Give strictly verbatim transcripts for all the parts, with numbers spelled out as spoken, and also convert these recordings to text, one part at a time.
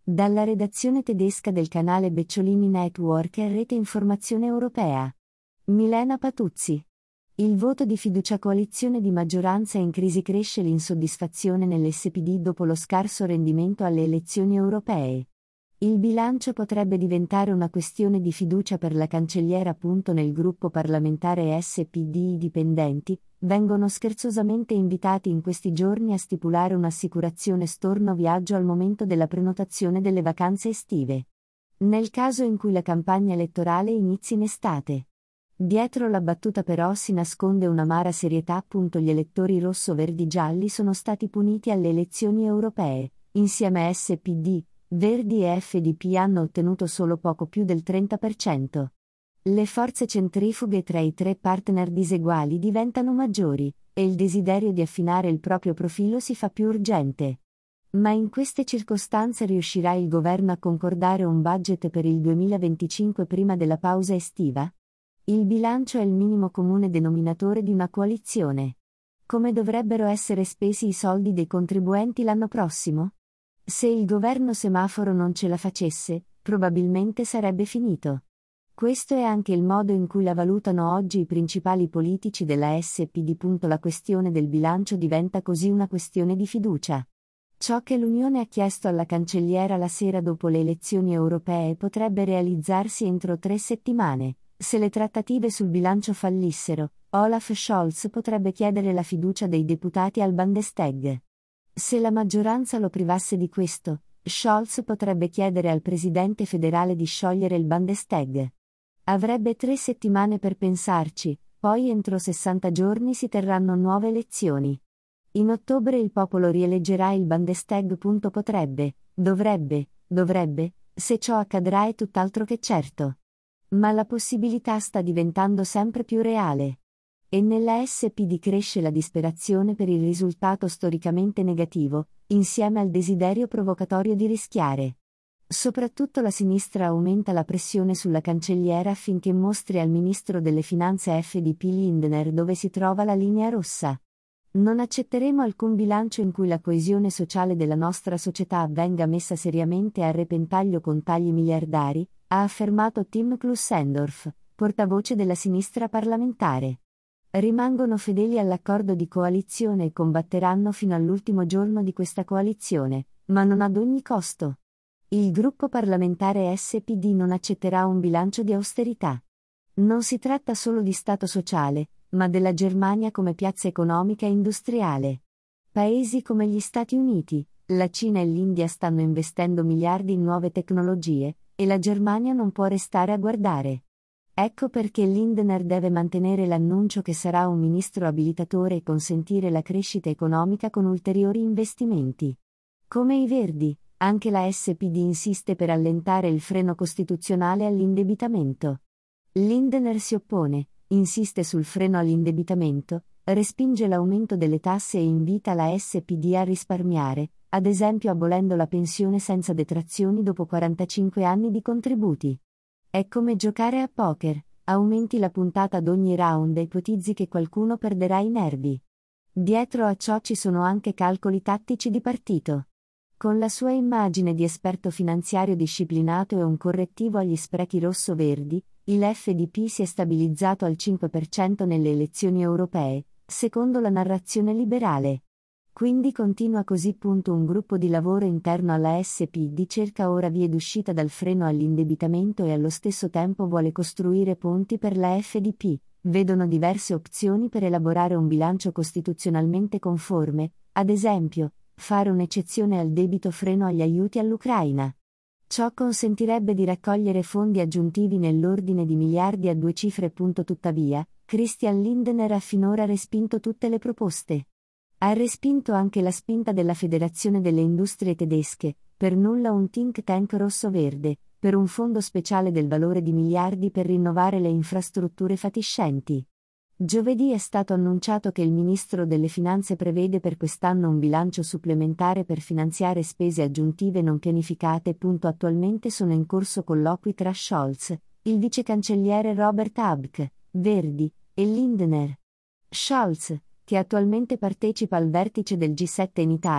Dalla redazione tedesca del canale Becciolini Network e Rete Informazione Europea. Milena Patuzzi. Il voto di fiducia. Coalizione di maggioranza in crisi. Cresce l'insoddisfazione nell'S P D dopo lo scarso rendimento alle elezioni europee. Il bilancio potrebbe diventare una questione di fiducia per la cancelliera. Nel gruppo parlamentare S P D i dipendenti vengono scherzosamente invitati in questi giorni a stipulare un'assicurazione storno viaggio al momento della prenotazione delle vacanze estive. Nel caso in cui la campagna elettorale inizi in estate. Dietro la battuta però si nasconde un'amara serietà. Gli elettori rosso-verdi-gialli sono stati puniti alle elezioni europee, insieme a S P D, Verdi e F D P hanno ottenuto solo poco più del trenta per cento. Le forze centrifughe tra i tre partner diseguali diventano maggiori, e il desiderio di affinare il proprio profilo si fa più urgente. Ma in queste circostanze riuscirà il governo a concordare un budget per il duemilaventicinque prima della pausa estiva? Il bilancio è il minimo comune denominatore di una coalizione. Come dovrebbero essere spesi i soldi dei contribuenti l'anno prossimo? Se il governo semaforo non ce la facesse, probabilmente sarebbe finito. Questo è anche il modo in cui la valutano oggi i principali politici della S P D. La questione del bilancio diventa così una questione di fiducia. Ciò che l'Unione ha chiesto alla cancelliera la sera dopo le elezioni europee potrebbe realizzarsi entro tre settimane. Se le trattative sul bilancio fallissero, Olaf Scholz potrebbe chiedere la fiducia dei deputati al Bundestag. Se la maggioranza lo privasse di questo, Scholz potrebbe chiedere al presidente federale di sciogliere il Bundestag. Avrebbe tre settimane per pensarci, poi entro sessanta giorni si terranno nuove elezioni. In ottobre il popolo rieleggerà il Bundestag. Potrebbe, dovrebbe, dovrebbe, se ciò accadrà è tutt'altro che certo. Ma la possibilità sta diventando sempre più reale. E nella S P D cresce la disperazione per il risultato storicamente negativo, insieme al desiderio provocatorio di rischiare. Soprattutto la sinistra aumenta la pressione sulla cancelliera affinché mostri al ministro delle finanze F D P Lindner dove si trova la linea rossa. Non accetteremo alcun bilancio in cui la coesione sociale della nostra società venga messa seriamente a repentaglio con tagli miliardari, ha affermato Tim Klusendorf, portavoce della sinistra parlamentare. Rimangono fedeli all'accordo di coalizione e combatteranno fino all'ultimo giorno di questa coalizione, ma non ad ogni costo. Il gruppo parlamentare S P D non accetterà un bilancio di austerità. Non si tratta solo di Stato sociale, ma della Germania come piazza economica e industriale. Paesi come gli Stati Uniti, la Cina e l'India stanno investendo miliardi in nuove tecnologie, e la Germania non può restare a guardare. Ecco perché Lindner deve mantenere l'annuncio che sarà un ministro abilitatore e consentire la crescita economica con ulteriori investimenti. Come i Verdi, anche la S P D insiste per allentare il freno costituzionale all'indebitamento. Lindner si oppone, insiste sul freno all'indebitamento, respinge l'aumento delle tasse e invita la S P D a risparmiare, ad esempio abolendo la pensione senza detrazioni dopo quarantacinque anni di contributi. È come giocare a poker, aumenti la puntata ad ogni round e ipotizzi che qualcuno perderà i nervi. Dietro a ciò ci sono anche calcoli tattici di partito. Con la sua immagine di esperto finanziario disciplinato e un correttivo agli sprechi rosso-verdi, il F D P si è stabilizzato al cinque per cento nelle elezioni europee, secondo la narrazione liberale. Quindi continua così. Un gruppo di lavoro interno alla S P D cerca ora vie d'uscita dal freno all'indebitamento e allo stesso tempo vuole costruire ponti per la F D P. Vedono diverse opzioni per elaborare un bilancio costituzionalmente conforme, ad esempio, fare un'eccezione al debito freno agli aiuti all'Ucraina. Ciò consentirebbe di raccogliere fondi aggiuntivi nell'ordine di miliardi a due cifre. Tuttavia, Christian Lindner ha finora respinto tutte le proposte. Ha respinto anche la spinta della Federazione delle Industrie Tedesche, per nulla un think tank rosso-verde, per un fondo speciale del valore di miliardi per rinnovare le infrastrutture fatiscenti. Giovedì è stato annunciato che il ministro delle Finanze prevede per quest'anno un bilancio supplementare per finanziare spese aggiuntive non pianificate. Attualmente sono in corso colloqui tra Scholz, il vicecancelliere Robert Habeck, Verdi, e Lindner. Scholz, che attualmente partecipa al vertice del G sette in Italia,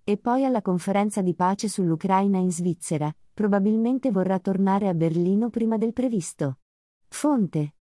E poi alla conferenza di pace sull'Ucraina in Svizzera, probabilmente vorrà tornare a Berlino prima del previsto. Fonte: